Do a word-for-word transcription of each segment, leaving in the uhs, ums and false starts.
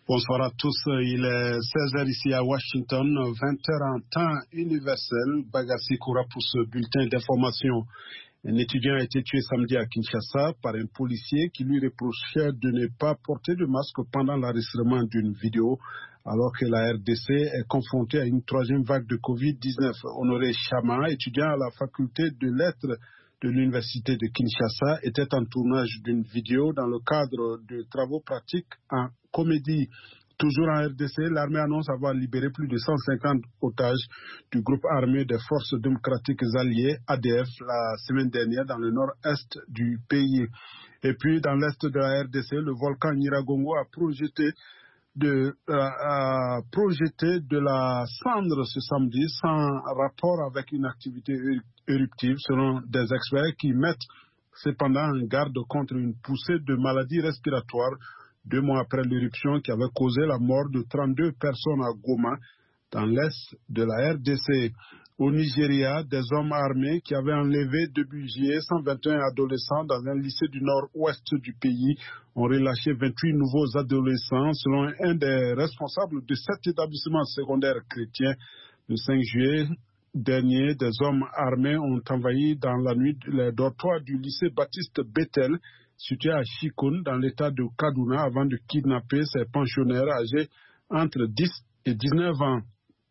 Bonsoir à tous. Il est seize heures ici à Washington, vingt heures en temps universel. Bagassi Koura pour ce bulletin d'information. Un étudiant a été tué samedi à Kinshasa par un policier qui lui reprochait de ne pas porter de masque pendant l'enregistrement d'une vidéo, alors que la R D C est confrontée à une troisième vague de covid dix-neuf. Honoré Chama, étudiant à la faculté de lettres de l'université de Kinshasa, était en tournage d'une vidéo dans le cadre de travaux pratiques en comédie. Toujours en R D C, l'armée annonce avoir libéré plus de cent cinquante otages du groupe armé des forces démocratiques alliées, A D F, la semaine dernière dans le nord-est du pays. Et puis, dans l'est de la R D C, le volcan Nyiragongo a projeté de, euh, a projeté de la cendre ce samedi sans rapport avec une activité éruptive, selon des experts qui mettent cependant en garde contre une poussée de maladies respiratoires deux mois après l'éruption qui avait causé la mort de trente-deux personnes à Goma, dans l'est de la R D C. Au Nigeria, des hommes armés qui avaient enlevé début juillet cent vingt et un adolescents dans un lycée du nord-ouest du pays ont relâché vingt-huit nouveaux adolescents, selon un des responsables de cet établissement secondaire chrétien. Le cinq juillet dernier, des hommes armés ont envahi dans la nuit les dortoirs du lycée Baptiste Bethel, situé à Chikoun, dans l'état de Kaduna, avant de kidnapper ces pensionnaires âgés entre dix et dix-neuf ans.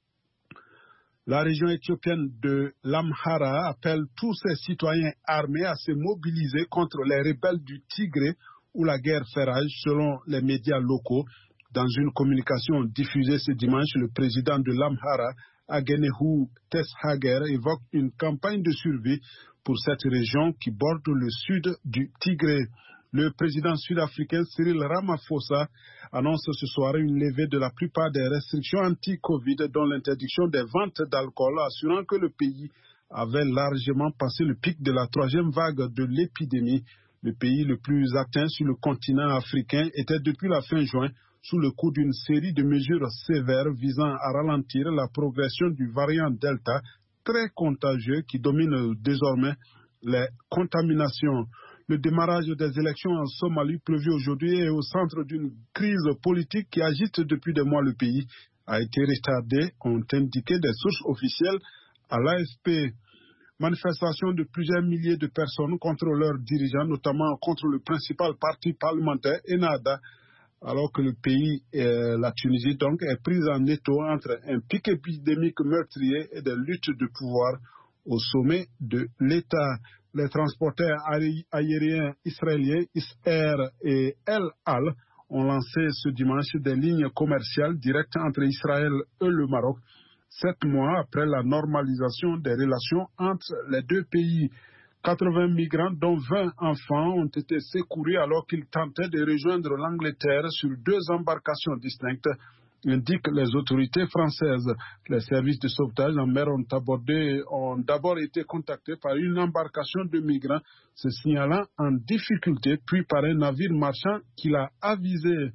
La région éthiopienne de l'Amhara appelle tous ses citoyens armés à se mobiliser contre les rebelles du Tigré où la guerre fait rage, selon les médias locaux. Dans une communication diffusée ce dimanche, le président de l'Amhara, Agenehu Teshager, évoque une campagne de survie pour cette région qui borde le sud du Tigré. Le président sud-africain Cyril Ramaphosa annonce ce soir une levée de la plupart des restrictions anti-Covid, dont l'interdiction des ventes d'alcool, assurant que le pays avait largement passé le pic de la troisième vague de l'épidémie. Le pays le plus atteint sur le continent africain était depuis la fin juin sous le coup d'une série de mesures sévères visant à ralentir la progression du variant Delta, très contagieux, qui domine désormais les contaminations. Le démarrage des élections en Somalie prévu aujourd'hui est au centre d'une crise politique qui agite depuis des mois le pays, a été retardé, ont indiqué des sources officielles à l'A F P. Manifestation de plusieurs milliers de personnes contre leurs dirigeants, notamment contre le principal parti parlementaire, Ennahda, alors que le pays, euh, la Tunisie donc, est prise en étau entre un pic épidémique meurtrier et des luttes de pouvoir au sommet de l'État. Les transporteurs aériens israéliens Israël et El Al ont lancé ce dimanche des lignes commerciales directes entre Israël et le Maroc, sept mois après la normalisation des relations entre les deux pays. quatre-vingts migrants, dont vingt enfants, ont été secourus alors qu'ils tentaient de rejoindre l'Angleterre sur deux embarcations distinctes, indiquent les autorités françaises. Les services de sauvetage en mer ont, abordé, ont d'abord été contactés par une embarcation de migrants se signalant en difficulté, puis par un navire marchand qui l'a avisé.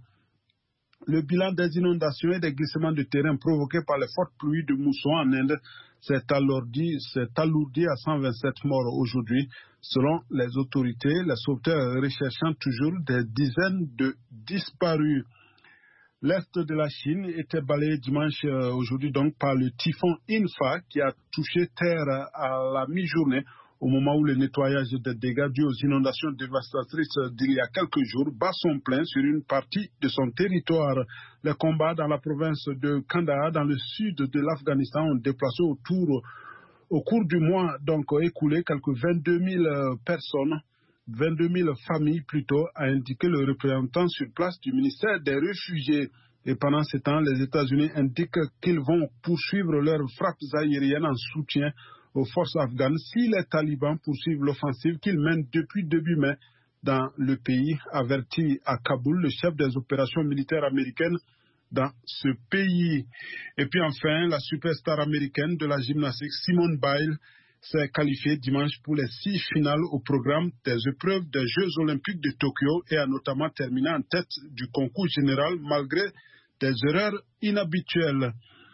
Le bilan des inondations et des glissements de terrain provoqués par les fortes pluies de mousson en Inde s'est alourdi, s'est alourdi à cent vingt-sept morts aujourd'hui. Selon les autorités, les sauveteurs recherchant toujours des dizaines de disparus. L'est de la Chine était balayé dimanche euh, aujourd'hui donc par le typhon Infa qui a touché terre à la mi-journée au moment où le nettoyage des dégâts dus aux inondations dévastatrices d'il y a quelques jours bat son plein sur une partie de son territoire. Les combats dans la province de Kandahar, dans le sud de l'Afghanistan, ont déplacé autour, au cours du mois donc écoulé quelques vingt-deux mille personnes. vingt-deux mille familles plutôt, a indiqué le représentant sur place du ministère des Réfugiés. Et pendant ce temps, les États-Unis indiquent qu'ils vont poursuivre leurs frappes aériennes en soutien aux forces afghanes si les talibans poursuivent l'offensive qu'ils mènent depuis début mai dans le pays, averti à Kaboul le chef des opérations militaires américaines dans ce pays. Et puis enfin, la superstar américaine de la gymnastique Simone Biles s'est qualifiée dimanche pour les six finales au programme des épreuves des Jeux Olympiques de Tokyo et a notamment terminé en tête du concours général malgré des erreurs inhabituelles.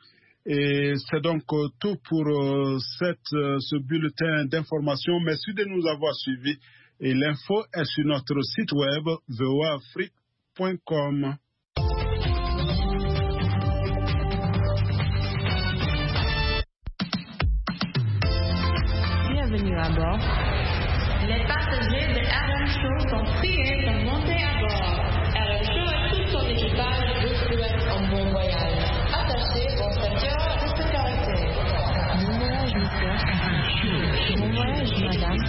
Et c'est donc tout pour euh, cette, euh, ce bulletin d'information. Merci de nous avoir suivis. Et l'info est sur notre site web v o a afrique point com. à bord. Les passagers de R M Show sont priés de monter à bord. R M Show et tout son équipage vous souhaitent un bon voyage. Attachez vos ceintures de sécurité. Bon voyage, monsieur. Bon voyage, madame.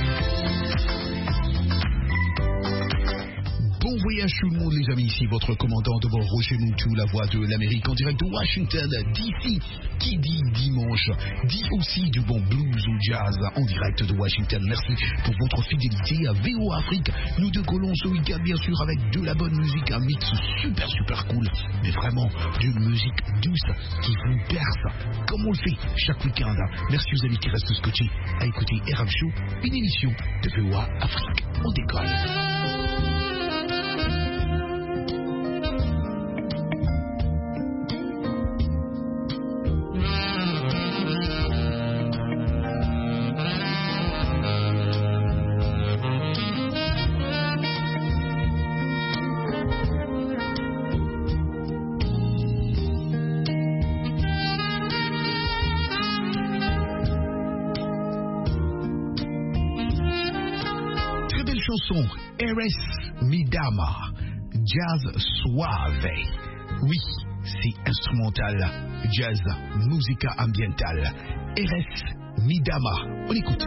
Bon voyage tout le monde les amis, ici votre commandant de bord Roger Moutou, la voix de l'Amérique en direct de Washington, D C, qui dit dimanche, dit aussi du bon blues ou jazz en direct de Washington. Merci pour votre fidélité à V O Afrique. Nous décollons ce week-end bien sûr avec de la bonne musique, un mix super super cool, mais vraiment d'une musique douce qui vous berce, comme on le fait chaque week-end. Merci aux amis qui restent scotchés à écouter R M Show, une émission de V O Afrique. On décolle. Chanson Eres mi dama, jazz suave. Oui, c'est instrumental, jazz, musica ambientale. Eres mi dama. On écoute.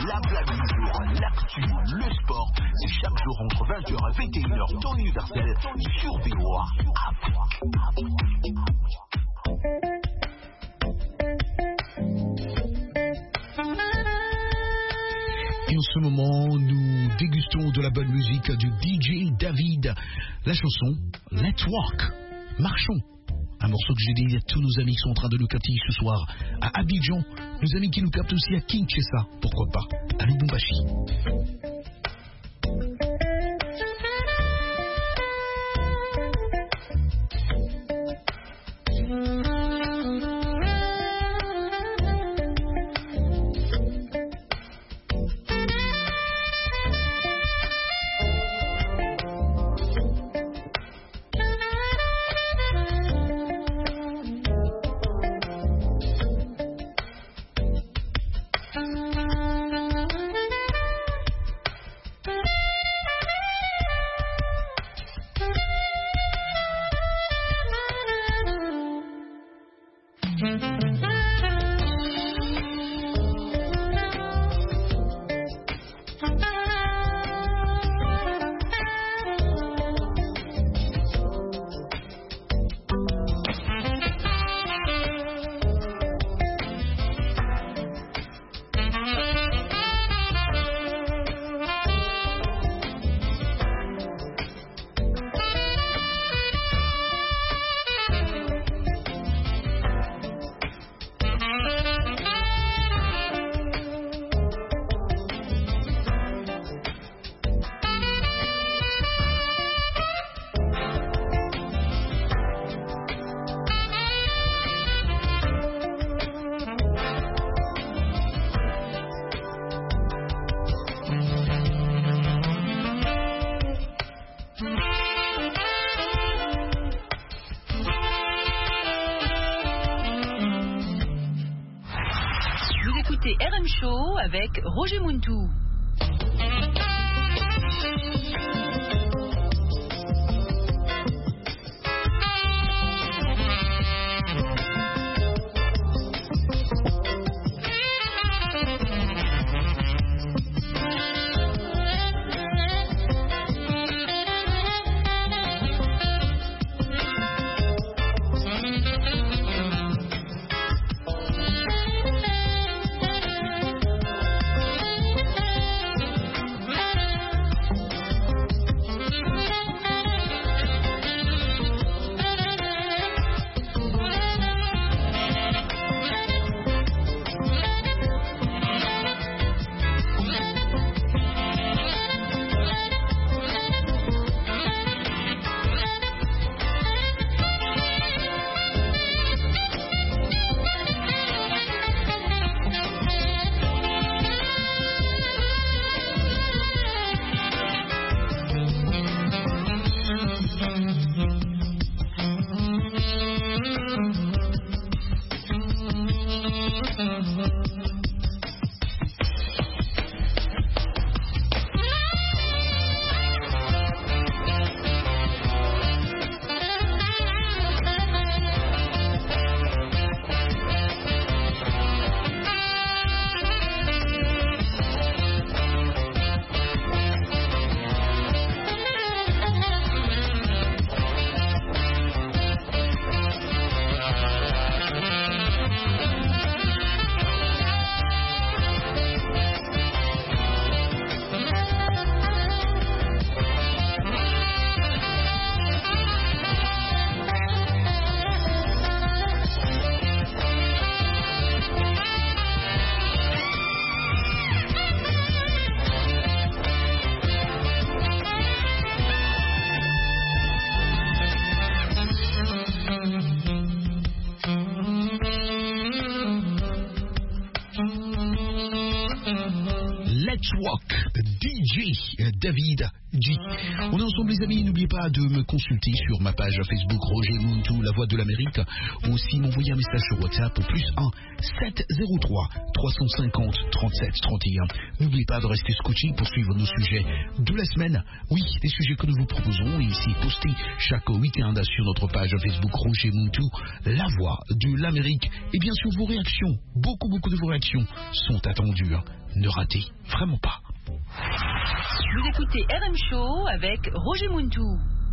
La blague du jour, l'actu, le sport, c'est chaque jour entre vingt heures et vingt et une heures, temps universel, sur V O A Afrique. Et en ce moment, nous dégustons de la bonne musique du D J David. La chanson Let's Walk, marchons. Un morceau que j'ai dit à tous nos amis qui sont en train de nous capter ce soir à Abidjan, nos amis qui nous captent aussi à Kinshasa, pourquoi pas, à Lubumbashi. R M Show avec Roger Muntou. Let's Walk, D J David G. On est ensemble les amis, n'oubliez pas de me consulter sur ma page Facebook Roger Muntu, la voix de l'Amérique, ou aussi m'envoyer un message sur WhatsApp au plus un sept zéro trois trois cent cinquante trente-sept trente et un. N'oubliez pas de rester scotché pour suivre nos sujets de la semaine. Oui, les sujets que nous vous proposons et ici postés chaque week-end sur notre page Facebook Roger Muntu, la voix de l'Amérique. Et bien sûr vos réactions, beaucoup beaucoup de vos réactions sont attendues. Ne ratez vraiment pas. Vous écoutez R M Show avec Roger Muntu.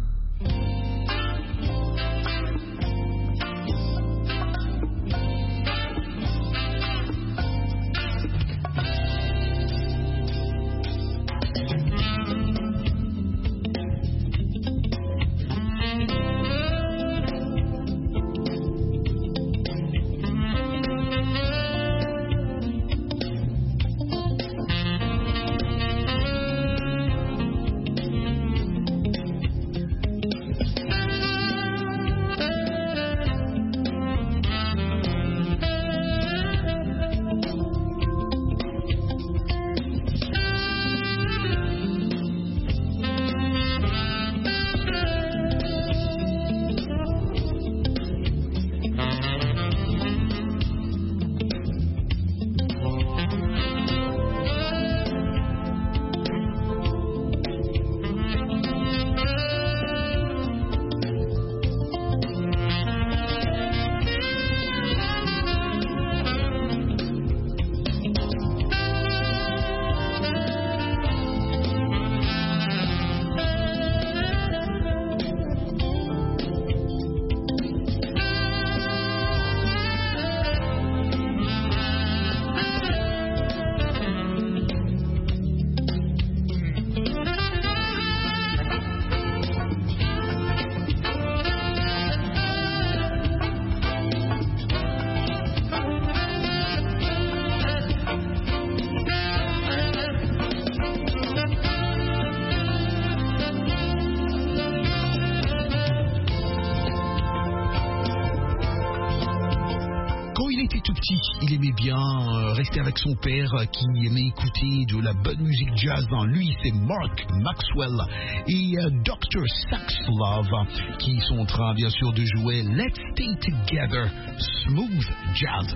Il aimait bien euh, rester avec son père euh, qui aimait écouter de la bonne musique jazz. Lui, c'est Mark Maxwell et euh, docteur Saxlove qui sont en train, bien sûr, de jouer Let's Stay Together, Smooth Jazz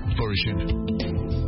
Version.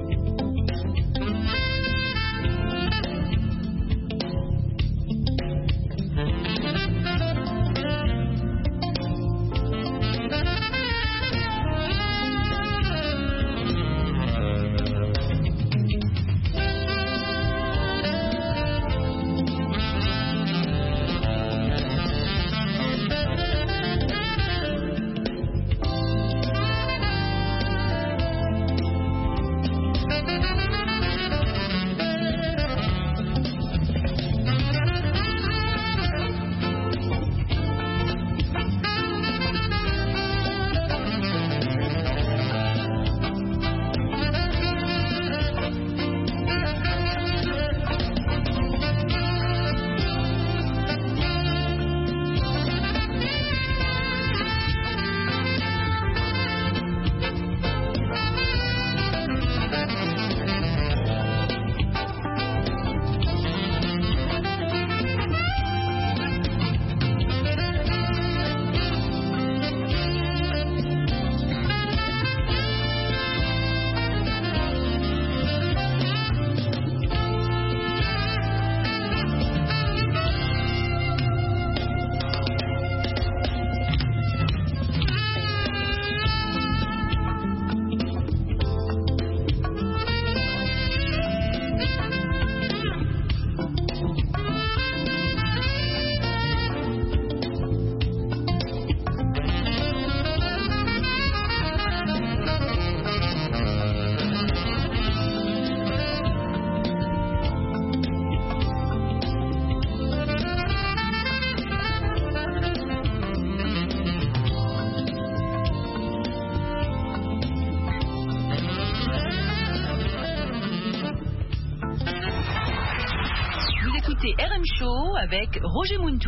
écoutez R M Show avec Roger Muntu.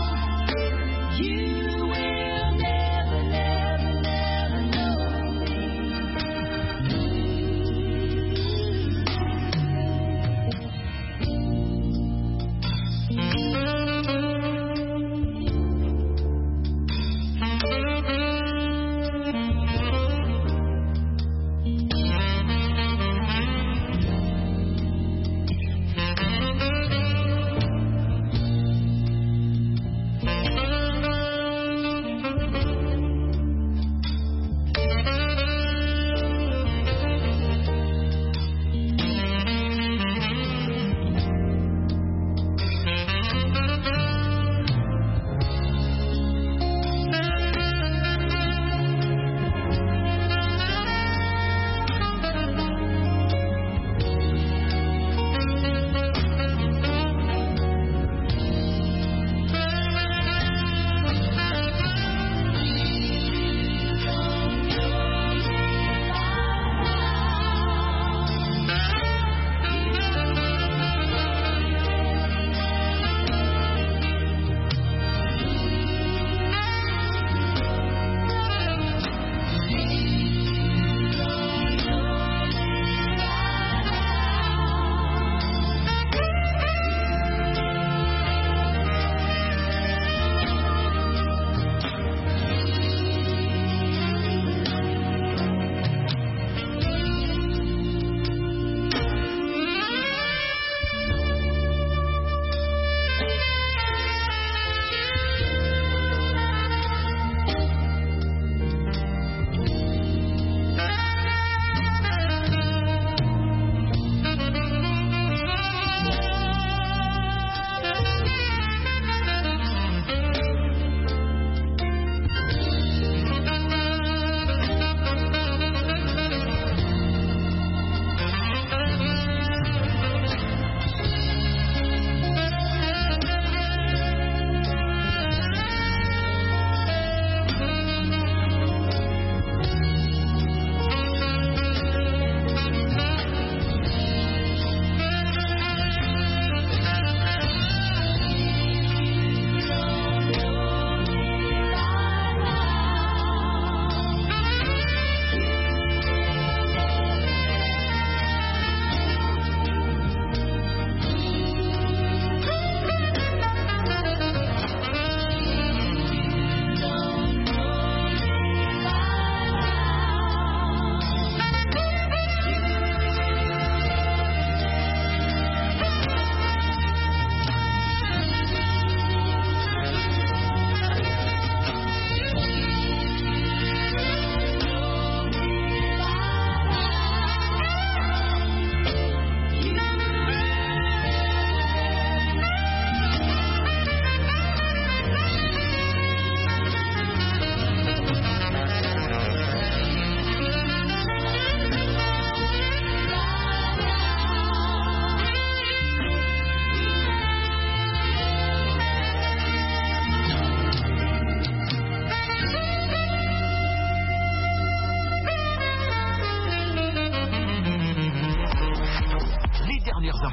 You will never, never, never know me.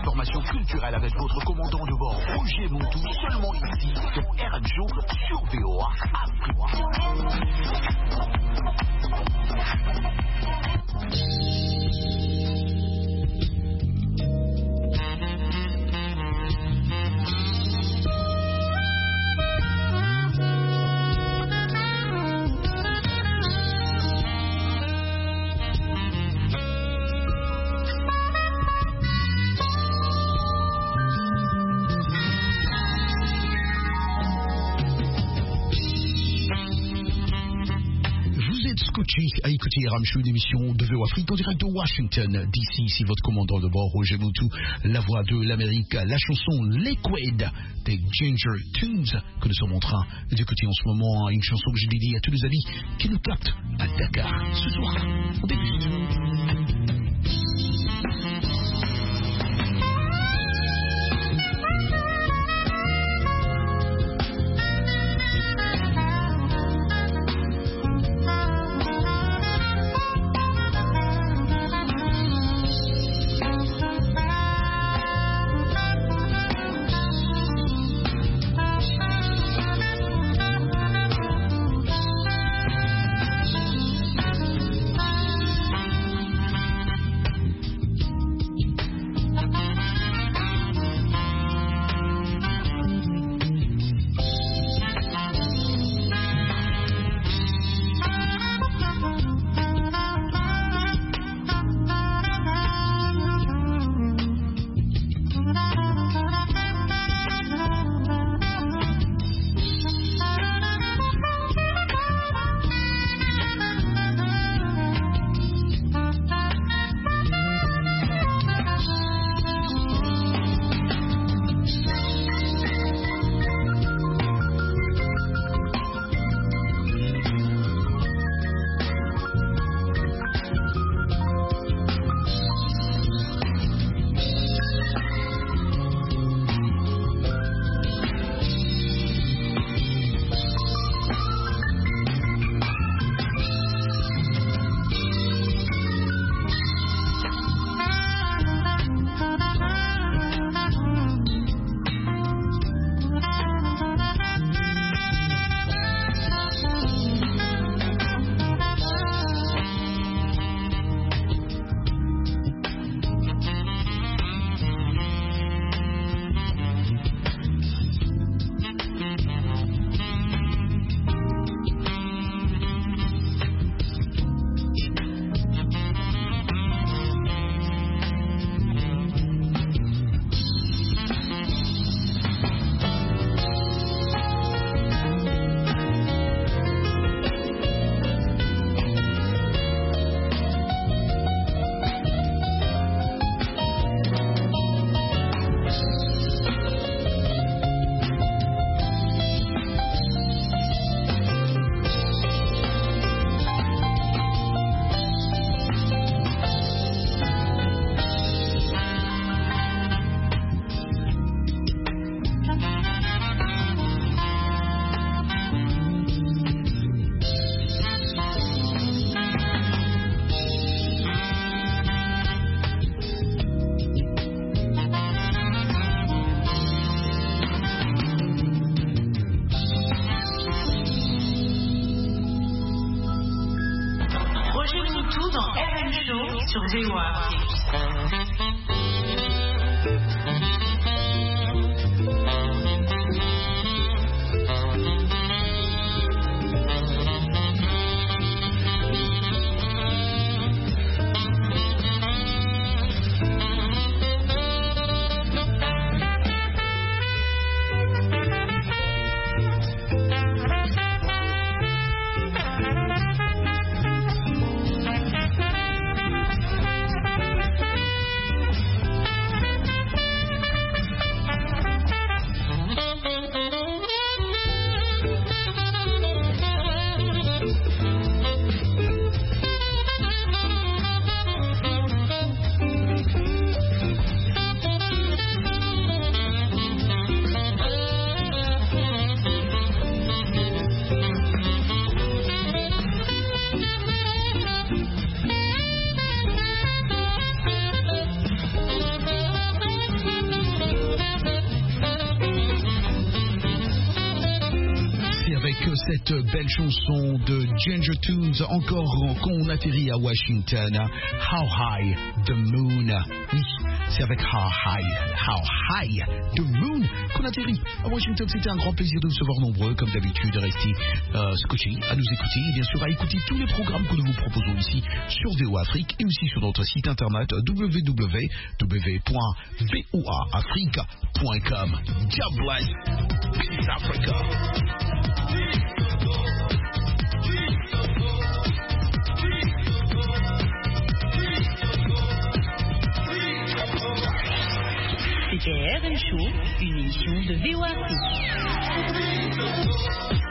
l'information culturelle avec votre commandant de bord Roger Montou, seulement ici sur R M Show sur V O A Afrique. À écouter R M Show, une émission de V O Afrique en direct de Washington D C. Ici votre commandant de bord Roger Montou, la voix de l'Amérique, la chanson Liquid des Ginger Tunes que nous sommes en train d'écouter en ce moment, une chanson que j'ai dédiée à tous les amis qui nous captent à Dakar ce soir. On déguste. sur V O A Afrique. cette belle chanson de Ginger Tunes, encore qu'on atterrit à Washington. How High the Moon. Oui, c'est avec How High, How High the Moon qu'on atterrit à Washington. C'était un grand plaisir de vous recevoir nombreux, comme d'habitude, de rester euh, scotchés, à nous écouter et bien sûr à écouter tous les programmes que nous vous proposons ici sur V O A Afrique et aussi sur notre site internet w w w point v o a afrique point com. God bless. Peace Africa. C'était R M Show, une émission de V O A Afrique.